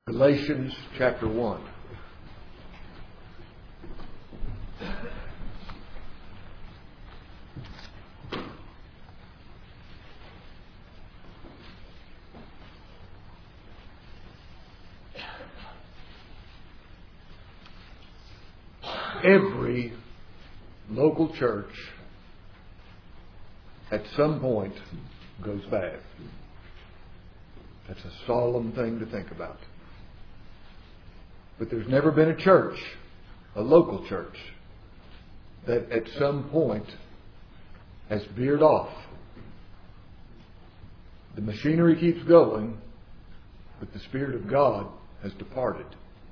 Galatians chapter 1. Every local church at some point goes bad. That's a solemn thing to think about. But there's never been a church, a local church, that at some point has veered off. The machinery keeps going, but the Spirit of God has departed.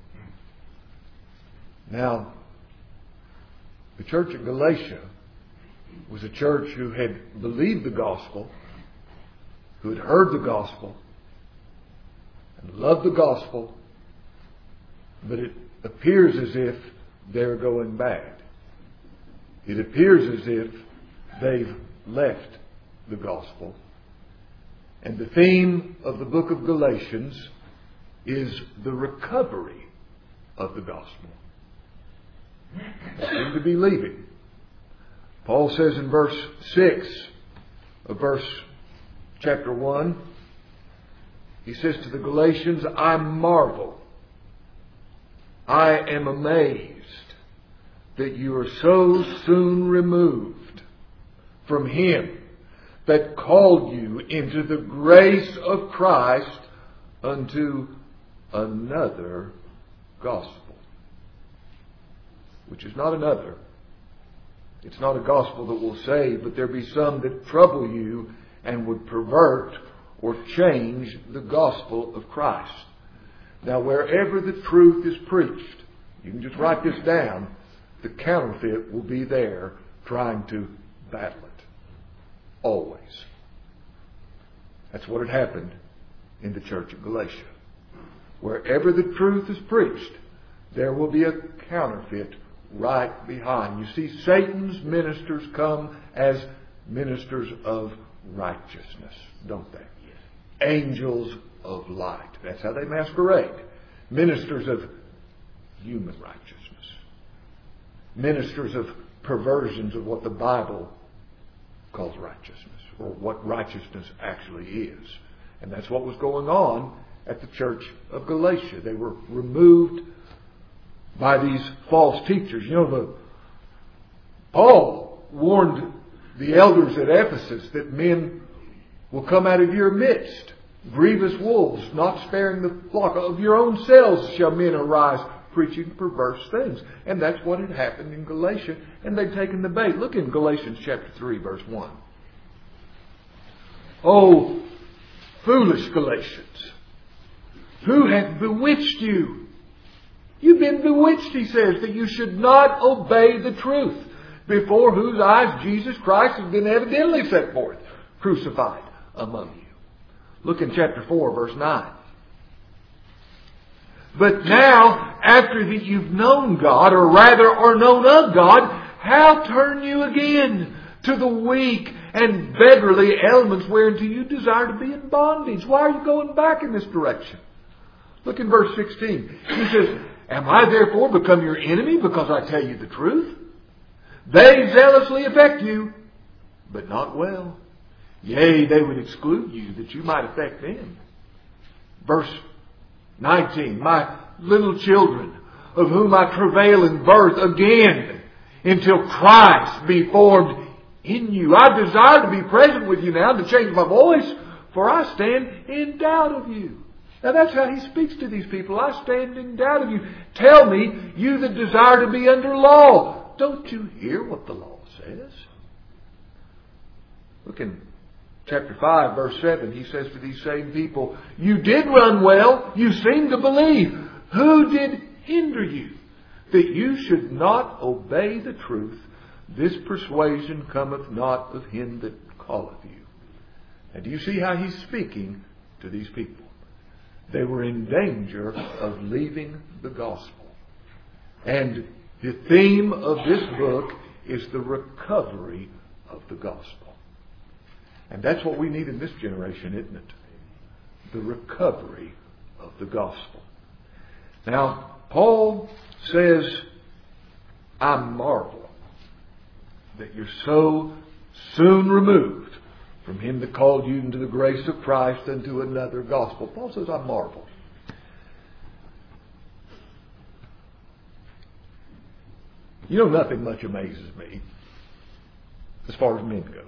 Now, the church at Galatia was a church who had believed the gospel, who had heard the gospel, and loved the gospel, but it appears as if they're going bad. It appears as if they've left the gospel. And the theme of the book of Galatians is the recovery of the gospel. They seem to be leaving. Paul says in verse 6 of chapter 1, he says to the Galatians, I marvel, I am amazed that you are so soon removed from Him that called you into the grace of Christ unto another gospel. Which is not another. It's not a gospel that will save, but there be some that trouble you and would pervert or change the gospel of Christ. Now, wherever the truth is preached, you can just write this down, the counterfeit will be there trying to battle it. Always. That's what had happened in the church of Galatia. Wherever the truth is preached, there will be a counterfeit right behind. You see, Satan's ministers come as ministers of righteousness, don't they? Yes. Angels of light. That's how they masquerade. Ministers of human righteousness. Ministers of perversions of what the Bible calls righteousness, or what righteousness actually is. And that's what was going on at the church of Galatia. They were removed by these false teachers. You know, Paul warned the elders at Ephesus that men will come out of your midst, grievous wolves, not sparing the flock. Of your own selves shall men arise, preaching perverse things. And that's what had happened in Galatia, and they'd taken the bait. Look in Galatians chapter 3, verse 1. Oh, foolish Galatians, who hath bewitched you? You've been bewitched, he says, that you should not obey the truth, before whose eyes Jesus Christ has been evidently set forth, crucified among you. Look in chapter 4, verse 9. But now, after that you've known God, or rather are known of God, how turn you again to the weak and beggarly elements whereunto you desire to be in bondage? Why are you going back in this direction? Look in verse 16. He says, Am I therefore become your enemy because I tell you the truth? They zealously affect you, but not well. Yea, they would exclude you that you might affect them. Verse 19. My little children, of whom I travail in birth again, until Christ be formed in you. I desire to be present with you now, to change my voice, for I stand in doubt of you. Now that's how he speaks to these people. I stand in doubt of you. Tell me, you that desire to be under law. Don't you hear what the law says? Look in chapter 5, verse 7. He says to these same people, you did run well. You seem to believe. Who did hinder you that you should not obey the truth? This persuasion cometh not of him that calleth you. And do you see how he's speaking to these people? They were in danger of leaving the gospel. And the theme of this book is the recovery of the gospel. And that's what we need in this generation, isn't it? The recovery of the gospel. Now, Paul says, I marvel that you're so soon removed from Him that called you into the grace of Christ unto another gospel. Paul says, I marvel. You know, nothing much amazes me as far as men go.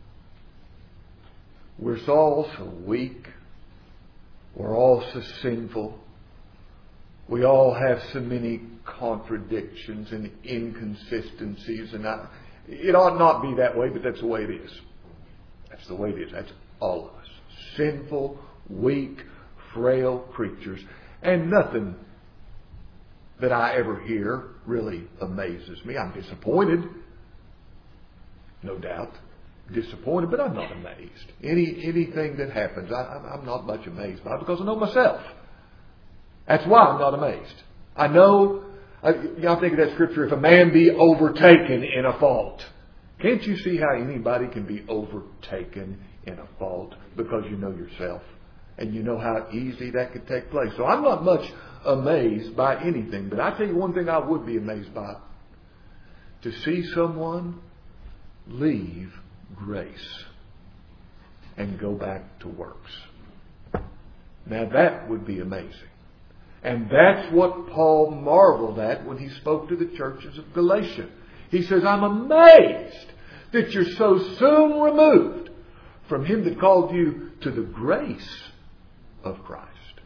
We're all so weak. We're all so sinful. We all have so many contradictions and inconsistencies. And it ought not be that way, but that's the way it is. That's the way it is. That's all of us. Sinful, weak, frail creatures. And nothing that I ever hear really amazes me. I'm disappointed. No doubt. Disappointed, but I'm not amazed. Anything that happens, I'm not much amazed by, because I know myself. That's why I'm not amazed. I know, I think of that scripture, if a man be overtaken in a fault. Can't you see how anybody can be overtaken in a fault? Because you know yourself. And you know how easy that could take place. So I'm not much amazed by anything. But I tell you one thing I would be amazed by. To see someone leave grace and go back to works. Now that would be amazing. And that's what Paul marveled at when he spoke to the churches of Galatia. He says, I'm amazed that you're so soon removed from Him that called you to the grace of Christ.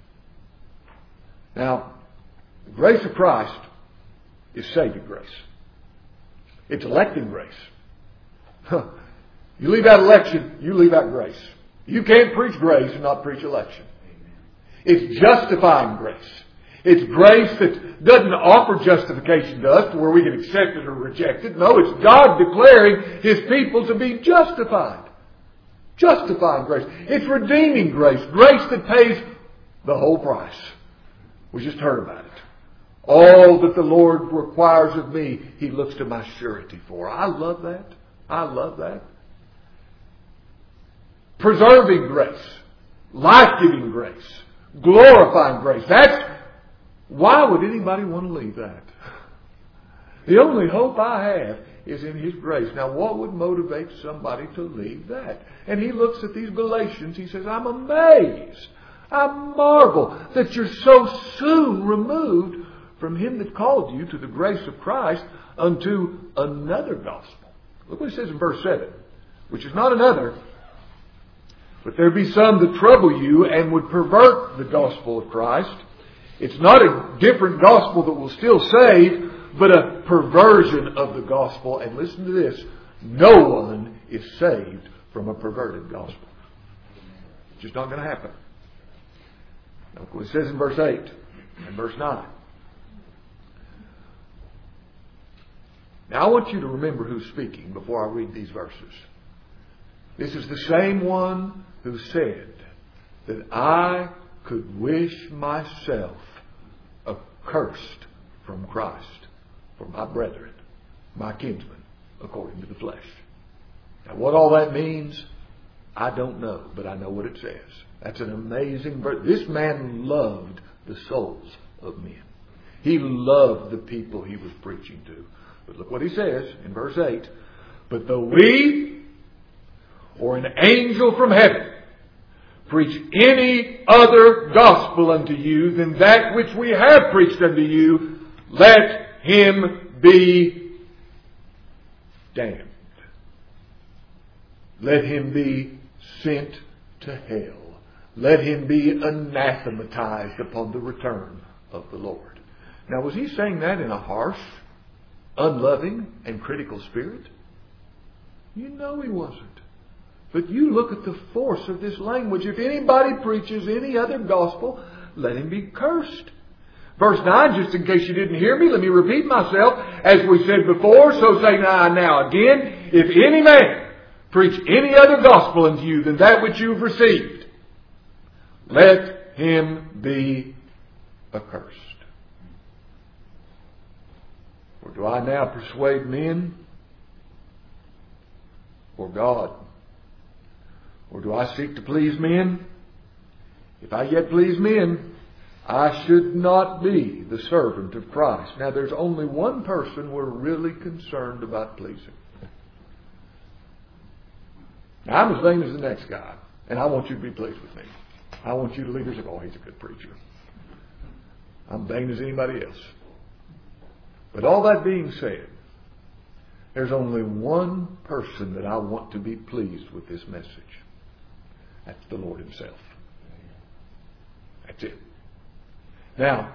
Now, the grace of Christ is saving grace. It's electing grace. You leave out election, you leave out grace. You can't preach grace and not preach election. It's justifying grace. It's grace that doesn't offer justification to us to where we can accept it or reject it. No, it's God declaring His people to be justified. Justifying grace. It's redeeming grace. Grace that pays the whole price. We just heard about it. All that the Lord requires of me, He looks to my surety for. I love that. I love that. Preserving grace. Life-giving grace. Glorifying grace. Why would anybody want to leave that? The only hope I have is in His grace. Now, what would motivate somebody to leave that? And he looks at these Galatians. He says, I'm amazed. I marvel that you're so soon removed from Him that called you to the grace of Christ unto another gospel. Look what He says in verse 7. Which is not another, but there be some that trouble you and would pervert the gospel of Christ. It's not a different gospel that will still save, but a perversion of the gospel. And listen to this. No one is saved from a perverted gospel. It's just not going to happen. Look what it says in verse 8 and verse 9. Now I want you to remember who's speaking before I read these verses. This is the same one who said that I could wish myself accursed from Christ for my brethren, my kinsmen, according to the flesh. Now what all that means, I don't know, but I know what it says. That's an amazing verse. This man loved the souls of men. He loved the people he was preaching to. But look what he says in verse 8. But though we or an angel from heaven preach any other gospel unto you than that which we have preached unto you, let him be damned. Let him be sent to hell. Let him be anathematized upon the return of the Lord. Now, was he saying that in a harsh, unloving, and critical spirit? You know he wasn't. But you look at the force of this language. If anybody preaches any other gospel, let him be cursed. Verse 9, just in case you didn't hear me, let me repeat myself. As we said before, so say I now again. If any man preach any other gospel unto you than that which you have received, let him be accursed. Or do I now persuade men or God? Or do I seek to please men? If I yet please men, I should not be the servant of Christ. Now, there's only one person we're really concerned about pleasing. Now, I'm as vain as the next guy, and I want you to be pleased with me. I want you to leave here and say, oh, he's a good preacher. I'm vain as anybody else. But all that being said, there's only one person that I want to be pleased with this message. That's the Lord Himself. That's it. Now,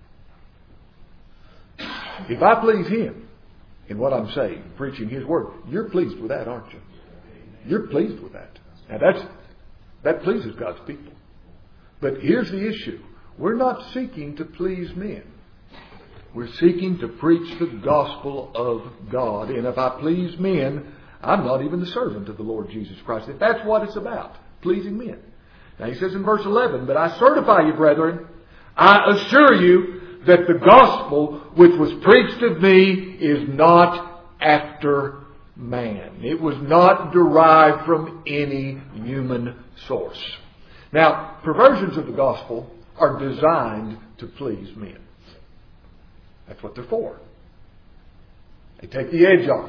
if I please Him in what I'm saying, preaching His Word, you're pleased with that, aren't you? You're pleased with that. Now that pleases God's people. But here's the issue. We're not seeking to please men. We're seeking to preach the gospel of God. And if I please men, I'm not even the servant of the Lord Jesus Christ. If that's what it's about, pleasing men. Now he says in verse 11, but I certify you, brethren, I assure you that the gospel which was preached of me is not after man. It was not derived from any human source. Now, perversions of the gospel are designed to please men. That's what they're for. They take the edge off.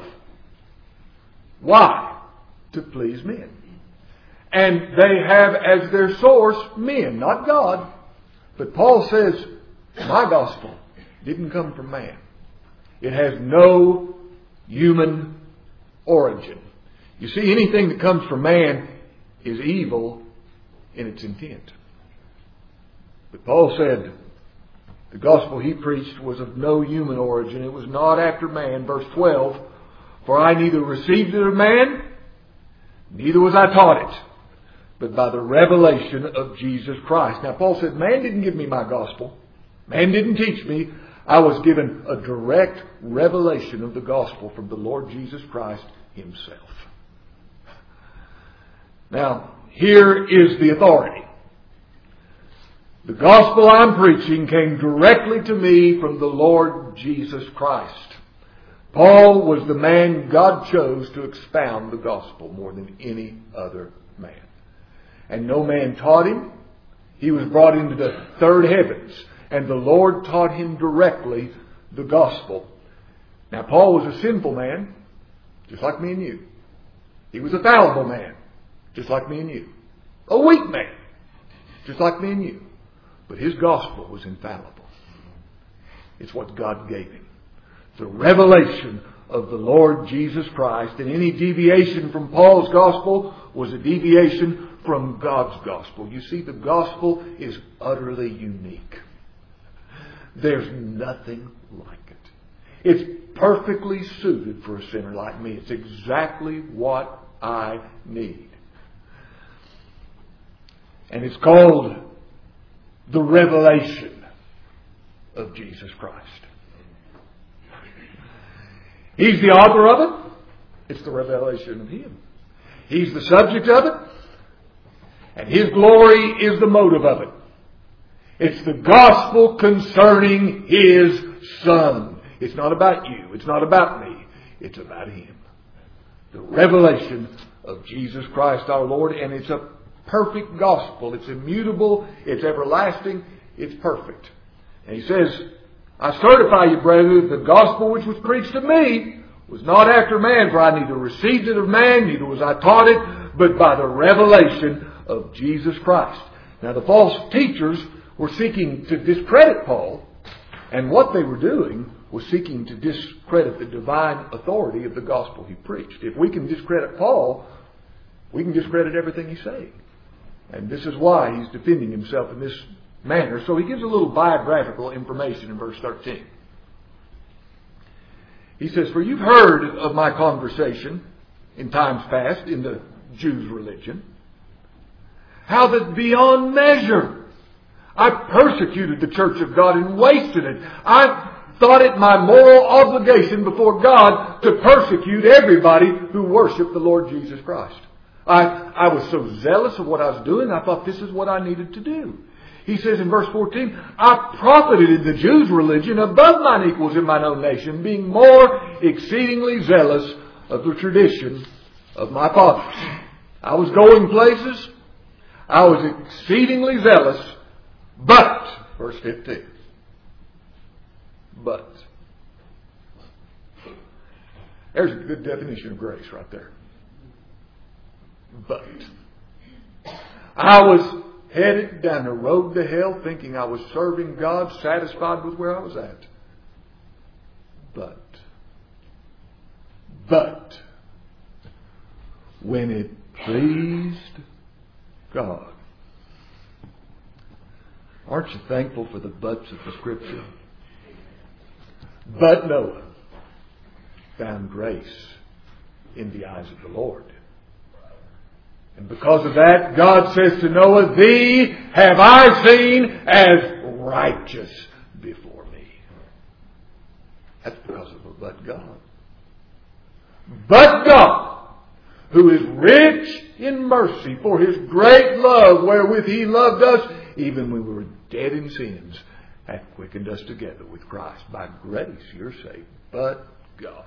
Why? To please men. And they have as their source men, not God. But Paul says, my gospel didn't come from man. It has no human origin. You see, anything that comes from man is evil in its intent. But Paul said the gospel he preached was of no human origin. It was not after man. Verse 12, for I neither received it of man, neither was I taught it, but by the revelation of Jesus Christ. Now Paul said, man didn't give me my gospel. Man didn't teach me. I was given a direct revelation of the gospel from the Lord Jesus Christ Himself. Now, here is the authority. The gospel I'm preaching came directly to me from the Lord Jesus Christ. Paul was the man God chose to expound the gospel more than any other man. And no man taught him. He was brought into the third heavens, and the Lord taught him directly the gospel. Now, Paul was a sinful man, just like me and you. He was a fallible man, just like me and you. A weak man, just like me and you. But his gospel was infallible. It's what God gave him. The revelation of the Lord Jesus Christ. And any deviation from Paul's gospel was a deviation from God's gospel. You see, the gospel is utterly unique. There's nothing like it. It's perfectly suited for a sinner like me. It's exactly what I need. And it's called the revelation of Jesus Christ. He's the author of it. It's the revelation of Him. He's the subject of it. And His glory is the motive of it. It's the gospel concerning His Son. It's not about you. It's not about me. It's about Him. The revelation of Jesus Christ our Lord. And it's a perfect gospel. It's immutable. It's everlasting. It's perfect. And he says, I certify you, brethren, the gospel which was preached to me was not after man, for I neither received it of man, neither was I taught it, but by the revelation of Jesus Christ. Now the false teachers were seeking to discredit Paul, and what they were doing was seeking to discredit the divine authority of the gospel he preached. If we can discredit Paul, we can discredit everything he's saying. And this is why he's defending himself in this manner. So he gives a little biographical information in verse 13. He says, for you've heard of my conversation in times past in the Jews' religion, how that beyond measure I persecuted the church of God and wasted it. I thought it my moral obligation before God to persecute everybody who worshiped the Lord Jesus Christ. I was so zealous of what I was doing, I thought this is what I needed to do. He says in verse 14, I profited in the Jews' religion above mine equals in mine own nation, being more exceedingly zealous of the tradition of my fathers. I was going places. I was exceedingly zealous. But verse 15. But. There's a good definition of grace right there. But. I was headed down the road to hell thinking I was serving God, satisfied with where I was at. But, when it pleased God. Aren't you thankful for the buts of the Scripture? But Noah found grace in the eyes of the Lord. And because of that, God says to Noah, Thee have I seen as righteous before me. That's because of a but God. But God, who is rich in mercy for His great love wherewith He loved us, even when we were dead in sins, hath quickened us together with Christ. By grace you're saved. But God.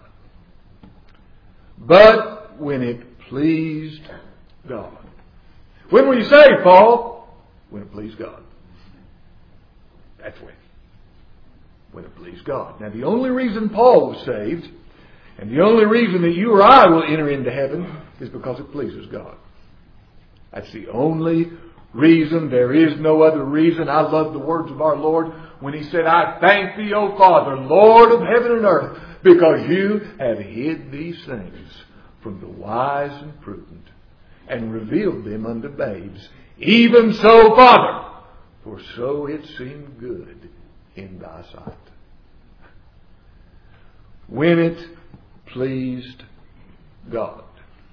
But when it pleased God. When were you saved, Paul? When it pleased God. That's when. When it pleased God. Now the only reason Paul was saved, and the only reason that you or I will enter into heaven, is because it pleases God. That's the only reason. There is no other reason. I love the words of our Lord when He said, I thank Thee, O Father, Lord of heaven and earth, because You have hid these things from the wise and prudent, and revealed them unto babes. Even so, Father, for so it seemed good in Thy sight. When it pleased God.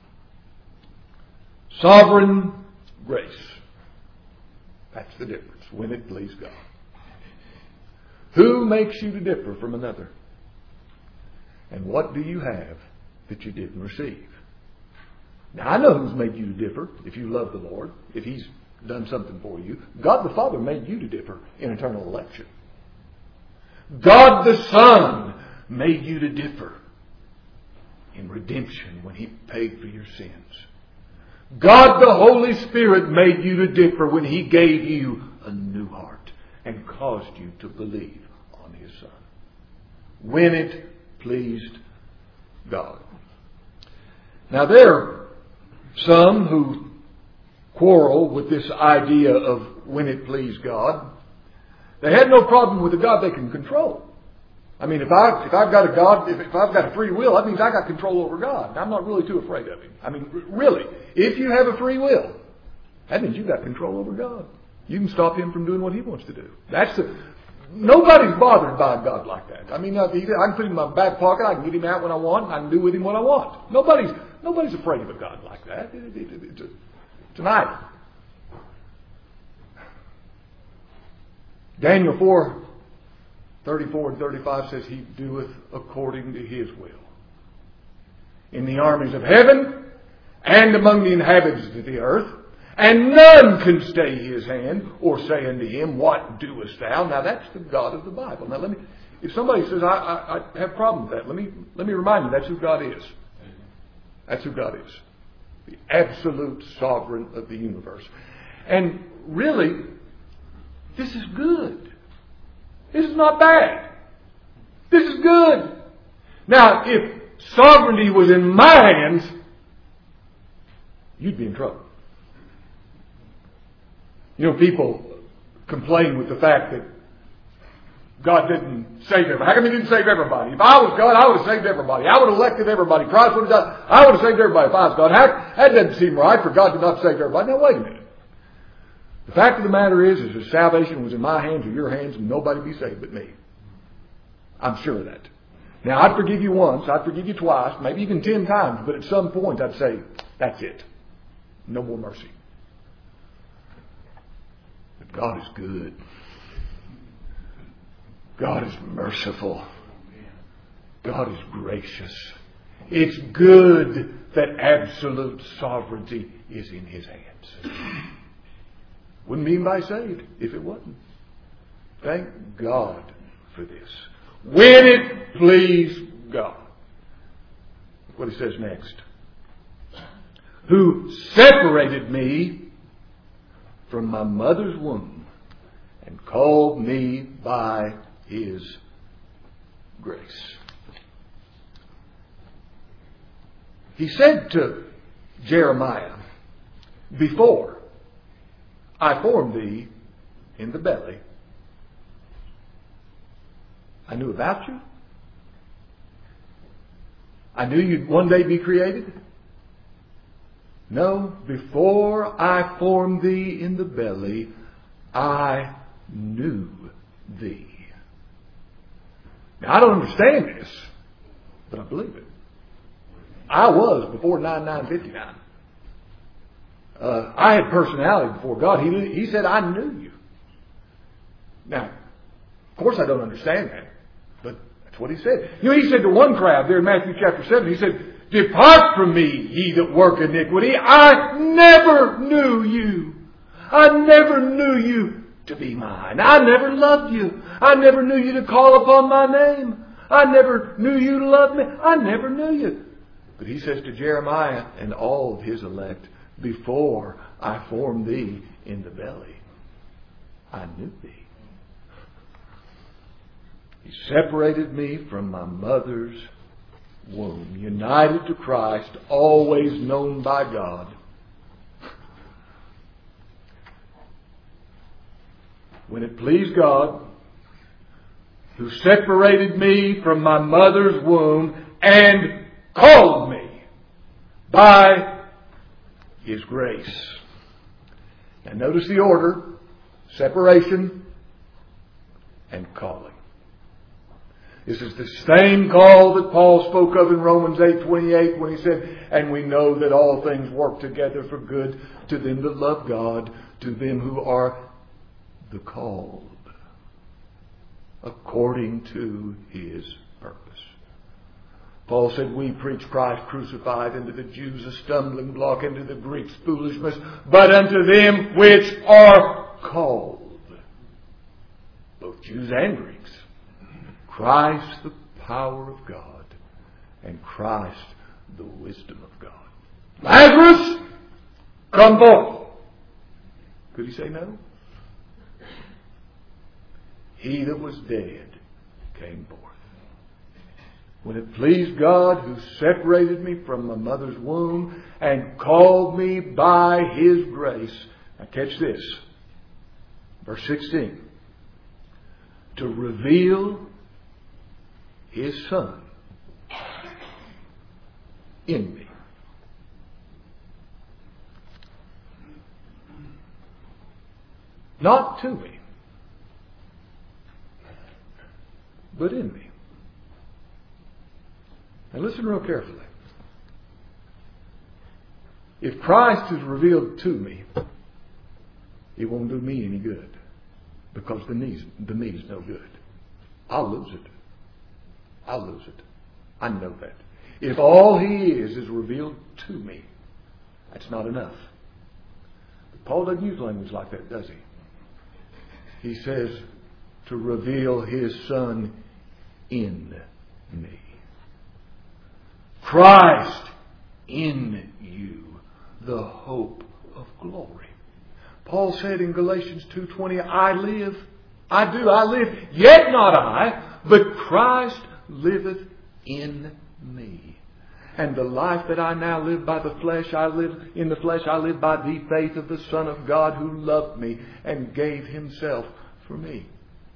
Sovereign grace. That's the difference. When it pleased God. Who makes you to differ from another? And what do you have that you didn't receive? Now, I know who's made you to differ if you love the Lord, if He's done something for you. God the Father made you to differ in eternal election. God the Son made you to differ in redemption when He paid for your sins. God the Holy Spirit made you to differ when He gave you a new heart and caused you to believe on His Son. When it pleased God. Now there are some who quarrel with this idea of when it pleased God. They had no problem with a God they can control. I mean, if I've got a God, if I've got a free will, that means I got control over God. I'm not really too afraid of Him. I mean, really, if you have a free will, that means you've got control over God. You can stop Him from doing what He wants to do. Nobody's bothered by a God like that. I mean, I can put Him in my back pocket. I can get Him out when I want. And I can do with Him what I want. Nobody's afraid of a God like that. It's an idol. Daniel 4:34 and 35 says, He doeth according to His will in the armies of heaven and among the inhabitants of the earth. And none can stay His hand or say unto Him, What doest thou? Now that's the God of the Bible. Now if somebody says, I have a problem with that, let me remind you, that's who God is. That's who God is. The absolute sovereign of the universe. And really, this is good. This is not bad. This is good. Now, if sovereignty was in my hands, you'd be in trouble. You know, people complain with the fact that God didn't save everybody. How come He didn't save everybody? If I was God, I would have saved everybody. I would have elected everybody. Christ would have done. I would have saved everybody if I was God. That doesn't seem right for God to not save everybody. Now, wait a minute. The fact of the matter is that salvation was in my hands or your hands, and nobody would be saved but me. I'm sure of that. Now, I'd forgive you once. I'd forgive you twice. Maybe even 10 times. But at some point, I'd say, that's it. No more mercy. But God is good. God is merciful. God is gracious. It's good that absolute sovereignty is in His hands. Wouldn't be anybody saved if it wasn't. Thank God for this. When it pleased God. Look what He says next. Who separated me from my mother's womb and called me by His grace. He said to Jeremiah, before I formed thee in the belly, I knew about you. I knew you'd one day be created. No, before I formed thee in the belly, I knew thee. Now, I don't understand this, but I believe it. I was before 9959. I had personality before God. He said, I knew you. Now, of course I don't understand that, but that's what He said. You know, He said to one crowd there in Matthew chapter 7, He said, depart from me, ye that work iniquity. I never knew you. I never knew you to be mine. I never loved you. I never knew you to call upon my name. I never knew you to love me. I never knew you. But He says to Jeremiah and all of His elect, before I formed thee in the belly, I knew thee. He separated me from my mother's womb, united to Christ, always known by God. When it pleased God, who separated me from my mother's womb and called me by His grace. Now notice the order: separation and calling. This is the same call that Paul spoke of in Romans 8:28 when he said, and we know that all things work together for good to them that love God, to them who are the called, according to His purpose. Paul said, we preach Christ crucified, unto the Jews a stumbling block, unto the Greeks foolishness, but unto them which are called, both Jews and Greeks, Christ the power of God, and Christ the wisdom of God. Lazarus, come forth. Could He say no? He that was dead came forth. When it pleased God, who separated me from my mother's womb and called me by His grace. Now catch this. Verse 16. To reveal His Son in me. Not to me, but in me. Now listen real carefully. If Christ is revealed to me, it won't do me any good, because the me is no good. I'll lose it. I'll lose it. I know that. If all He is revealed to me, that's not enough. But Paul doesn't use language like that, does he? He says to reveal His Son in me. Christ in you, the hope of glory. Paul said in Galatians 2:20, I live, yet not I, but Christ liveth in me. And the life that I now live by the flesh, I live by the faith of the Son of God who loved me and gave Himself for me.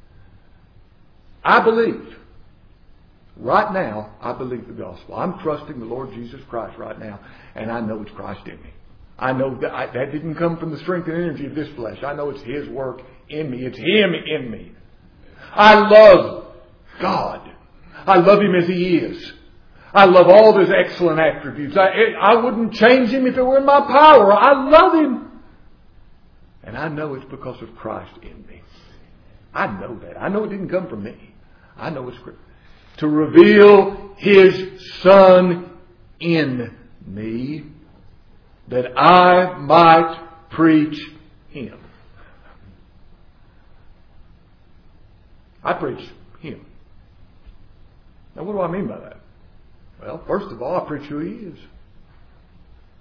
I believe. Right now, I believe the gospel. I'm trusting the Lord Jesus Christ right now, and I know it's Christ in me. I know that didn't come from the strength and energy of this flesh. I know it's His work in me. It's Him in me. I love God. I love Him as He is. I love all of His excellent attributes. I wouldn't change Him if it were in my power. I love Him. And I know it's because of Christ in me. I know that. I know it didn't come from me. I know it's to reveal His Son in me, that I might preach Him. I preach Him. Now what do I mean by that? Well, first of all, I preach who He is.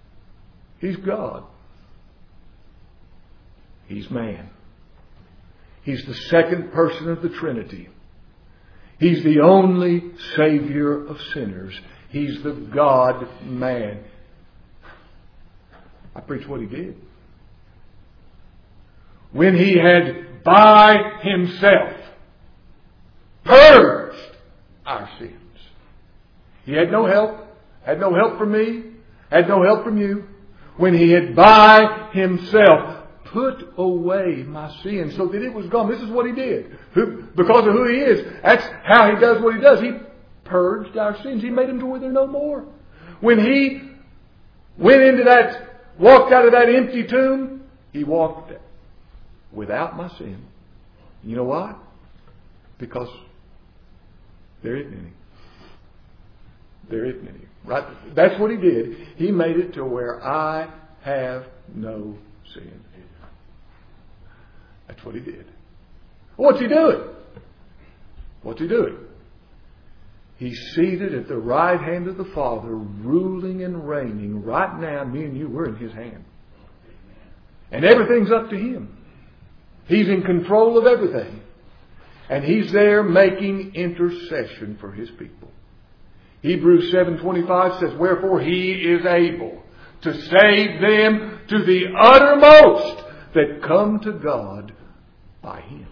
He's God. He's man. He's the second person of the Trinity. He's the only Savior of sinners. He's the God-man. I preach what He did. When He had by Himself purged our sins. He had no help. Had no help from me. Had no help from you. When He had by Himself put away my sin so that it was gone. This is what He did. Because of who He is. That's how He does what He does. He purged our sins. He made them to where they're no more. When He walked out of that empty tomb, He walked without my sin. You know why? Because there isn't any. There isn't any. Right? That's what He did. He made it to where I have no sin. That's what He did. What's He doing? What's He doing? He's seated at the right hand of the Father, ruling and reigning. Right now, me and you, we're in His hand. And everything's up to Him. He's in control of everything. And He's there making intercession for His people. Hebrews 7:25 says, wherefore He is able to save them to the uttermost that come to God by Him.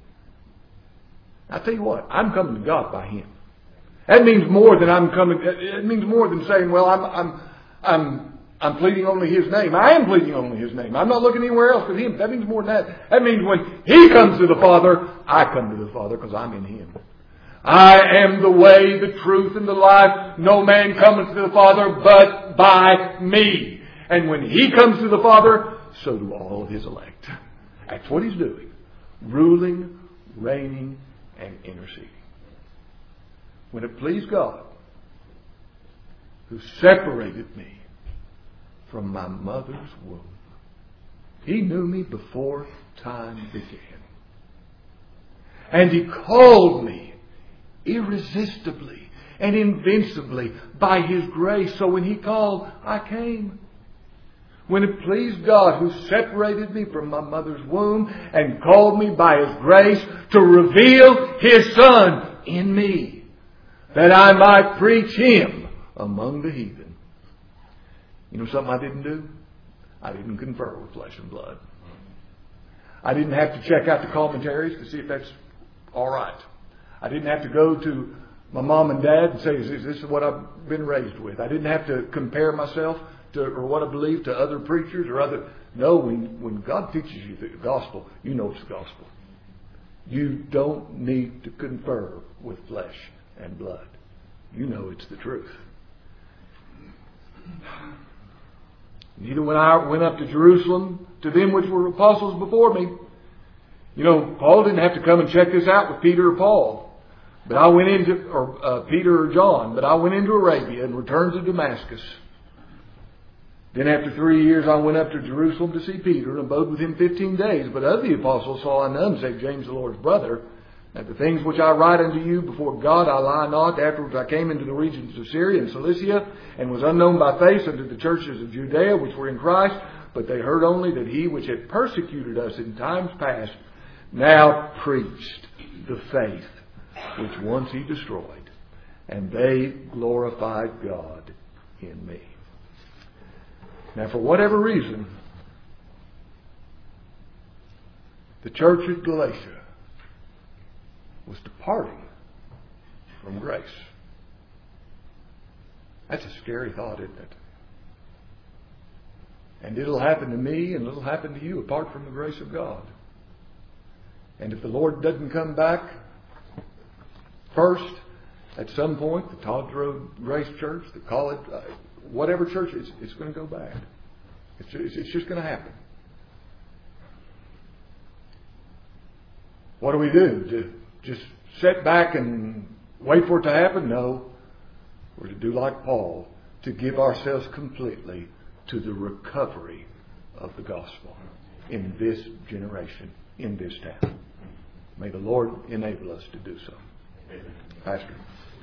I tell you what, I'm coming to God by Him. That means more than I'm coming. It means more than saying, well, I'm pleading only His name. I am pleading only His name. I'm not looking anywhere else but Him. That means more than that. That means when He comes to the Father, I come to the Father because I'm in Him. I am the way, the truth, and the life. No man cometh to the Father but by me. And when He comes to the Father, so do all of His elect. That's what He's doing. Ruling, reigning, and interceding. When it pleased God, who separated me from my mother's womb, He knew me before time began. And He called me irresistibly and invincibly by His grace. So when He called, I came. When it pleased God, who separated me from my mother's womb and called me by His grace to reveal His Son in me, that I might preach Him among the heathen. You know something I didn't do? I didn't confer with flesh and blood. I didn't have to check out the commentaries to see if that's all right. I didn't have to go to my mom and dad and say, this is what I've been raised with. I didn't have to compare myself to, or what I believe, to other preachers or other. No, when God teaches you the gospel, you know it's the gospel. You don't need to confer with flesh and blood. You know it's the truth. Neither when I went up to Jerusalem to them which were apostles before me. You know, Paul didn't have to come and check this out with Peter or Paul. But I went into, or Peter or John, but I went into Arabia and returned to Damascus. Then after 3 years I went up to Jerusalem to see Peter and abode with him 15 days. But of the apostles saw I none save James the Lord's brother. And the things which I write unto you before God I lie not. Afterwards I came into the regions of Syria and Cilicia, and was unknown by face unto the churches of Judea which were in Christ. But they heard only that he which had persecuted us in times past now preached the faith which once he destroyed. And they glorified God in me. Now for whatever reason, the church at Galatia was departing from grace. That's a scary thought, isn't it? And it'll happen to me and it'll happen to you apart from the grace of God. And if the Lord doesn't come back first, at some point, the Todd Road Grace Church, the college, whatever church, it's going to go bad. It's just going to happen. What do we do? To just sit back and wait for it to happen? No. We're to do like Paul, to give ourselves completely to the recovery of the gospel in this generation, in this town. May the Lord enable us to do so. Pastor.